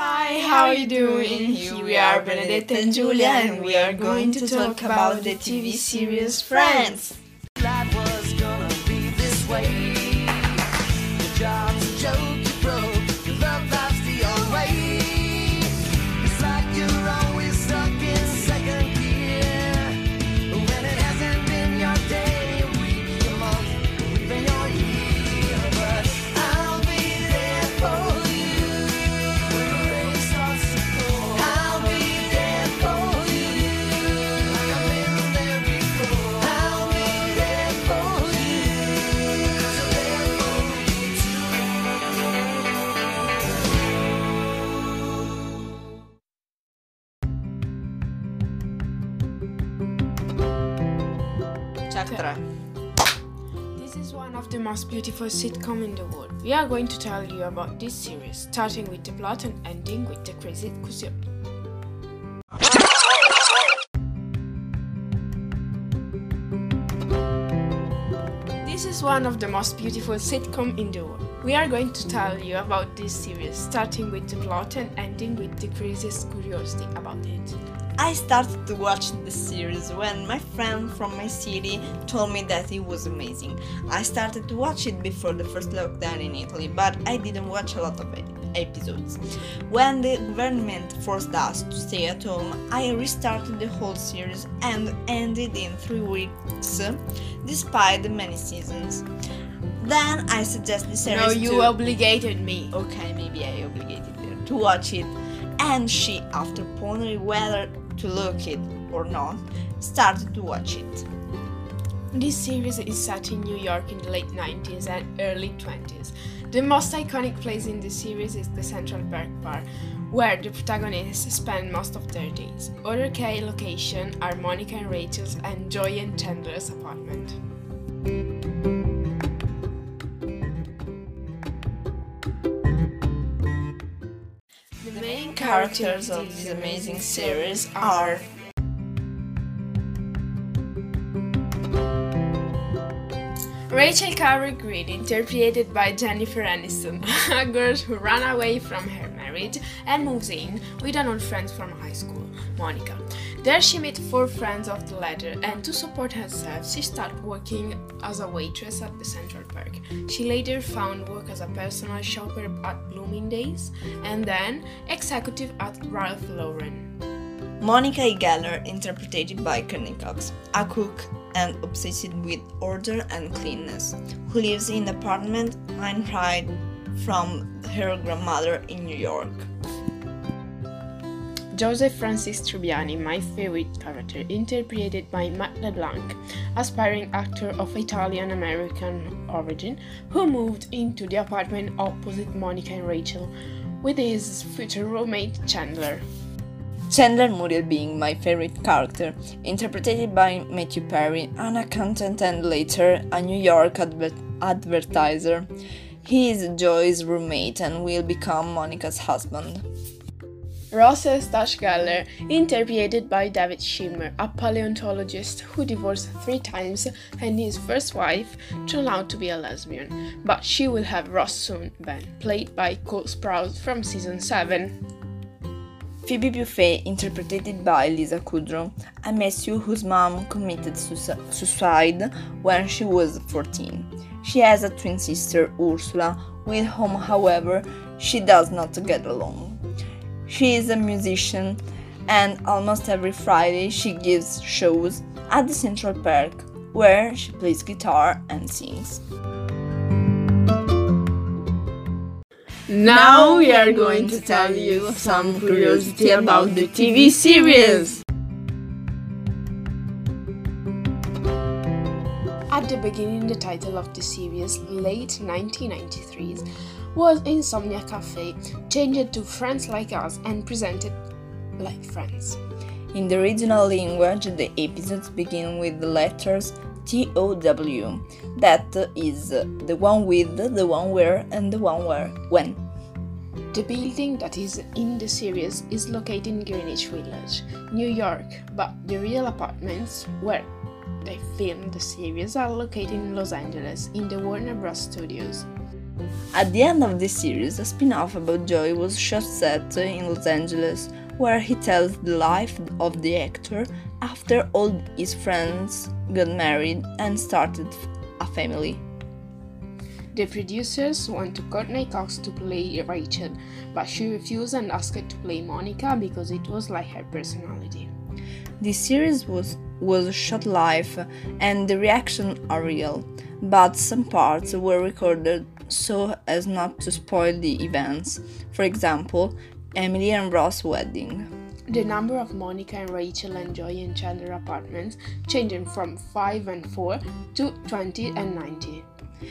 Hi, how are you doing? Here we are, Benedetta and Julia, and we are going to talk about the TV series Friends. Life was gonna be this way. Your job's a joke, you broke. Your love life's the old way. It's like you're always stuck in second gear. When it hasn't been your day, your week, your month, or even your year. But I'll be there for you when the rain starts to pour. I'll be there for you like I've been there before. I'll be there for you 'cause I'm there for you Chapter 3. This is one of the most beautiful sitcoms in the world. We are going to tell you about this series, starting with the plot and ending with the crazy cushion. This is one of the most beautiful sitcoms in the world. We are going to tell you about this series, starting with the plot and ending with the craziest curiosity about it. I started to watch the series when my friend from my city told me that it was amazing. I started to watch it before the first lockdown in Italy, but I didn't watch a lot of episodes. When the government forced us to stay at home, I restarted the whole series and ended in 3 weeks, despite the many seasons. Then I suggested the series No, you obligated me. Okay, maybe I obligated her to watch it, and she, after pondering whether to look it or not, started to watch it. This series is set in New York in the late 90s and early 20s. The most iconic place in the series is the Central Park Bar, where the protagonists spend most of their days. Other key locations are Monica and Rachel's and Joey and Chandler's apartment. The main characters of this amazing series are Rachel Carey Green, interpreted by Jennifer Aniston, a girl who ran away from her marriage and moves in with an old friend from high school, Monica. There she meets 4 friends of the latter, and to support herself, she started working as a waitress at the Central Park. She later found work as a personal shopper at Bloomingdale's, and then executive at Ralph Lauren. Monica Geller, interpreted by Courtney Cox, a cook and obsessed with order and cleanliness, who lives in an apartment inherited from her grandmother in New York. Joseph Francis Tribbiani, my favorite character, interpreted by Matt LeBlanc, aspiring actor of Italian-American origin, who moved into the apartment opposite Monica and Rachel with his future roommate Chandler. Chandler Muriel being my favorite character, interpreted by Matthew Perry, an accountant and later a New York advertiser. He is Joy's roommate and will become Monica's husband. Ross Eustace Geller, interpreted by David Schwimmer, a paleontologist who divorced 3 times and his first wife turned out to be a lesbian, but she will have Ross soon. Ben, played by Cole Sprouse from season 7. Phoebe Buffay, interpreted by Lisa Kudrow, a Matthew whose mom committed suicide when she was 14. She has a twin sister, Ursula, with whom, however, she does not get along. She is a musician, and almost every Friday she gives shows at the Central Park, where she plays guitar and sings. Now we are going to tell you some curiosity about the TV series. At the beginning, the title of the series, late 1993s, was Insomnia Cafe, changed to Friends Like Us and presented like Friends. In the original language, the episodes begin with the letters TOW. That is the one with, the one where, and the one where, when. The building that is in the series is located in Greenwich Village, New York, but the real apartments where they filmed the series are located in Los Angeles, in the Warner Bros. Studios. At the end of the series, a spin-off about Joey was shot set in Los Angeles, where he tells the life of the actor after all his friends got married and started a family. The producers wanted Courtney Cox to play Rachel, but she refused and asked to play Monica because it was like her personality. The series was shot live and the reactions are real, but some parts were recorded so as not to spoil the events. For example, Emily and Ross' wedding. The number of Monica and Rachel and Joey and Chandler apartments changing from 5 and 4 to 20 and 90.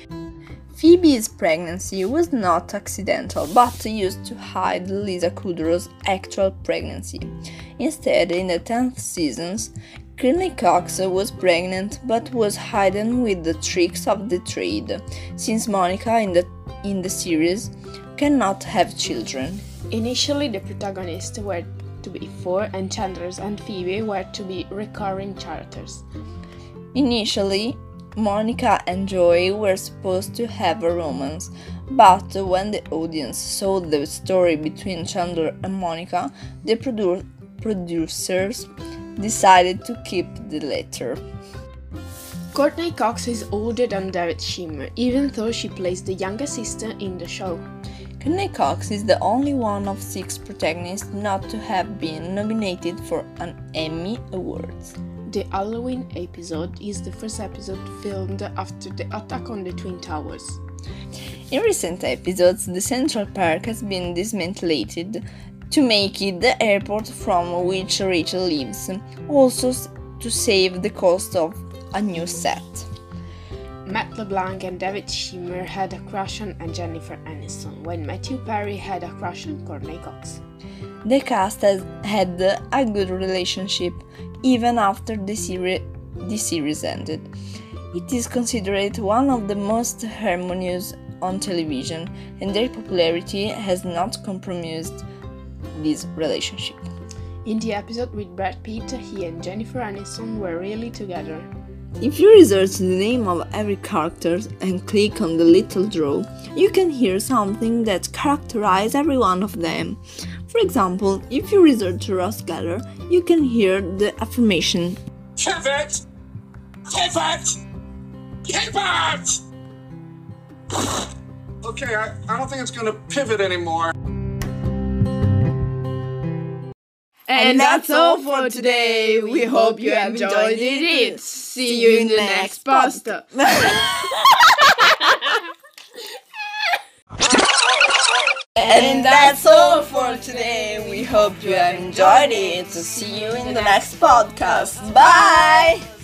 Phoebe's pregnancy was not accidental, but used to hide Lisa Kudrow's actual pregnancy. Instead, in the 10th season, Courtney Cox was pregnant but was hidden with the tricks of the trade, since Monica in the series cannot have children. Initially, the protagonists were to be 4 and Chandler and Phoebe were to be recurring characters. Initially, Monica and Joey were supposed to have a romance, but when the audience saw the story between Chandler and Monica, the producers decided to keep the latter. Courtney Cox is older than David Schwimmer, even though she plays the younger sister in the show. Courtney Cox is the only one of 6 protagonists not to have been nominated for an Emmy Award. The Halloween episode is the first episode filmed after the attack on the Twin Towers. In recent episodes, the Central Park has been dismantled to make it the airport from which Rachel lives, also to save the cost of a new set. Matt LeBlanc and David Schwimmer had a crush on Jennifer Aniston, when Matthew Perry had a crush on Courtney Cox. The cast has had a good relationship even after the series ended. It is considered one of the most harmonious on television, and their popularity has not compromised this relationship. In the episode with Brad Pitt, he and Jennifer Aniston were really together. If you research the name of every character and click on the little draw, you can hear something that characterizes every one of them. For example, if you research Ross Geller, you can hear the affirmation Pivot! Pivot! Pivot! Okay, I don't think it's gonna pivot anymore. And that's all for today. We hope you enjoyed it. See you in the next post. And that's all for today. We hope you have enjoyed it. See you in the next podcast. Bye!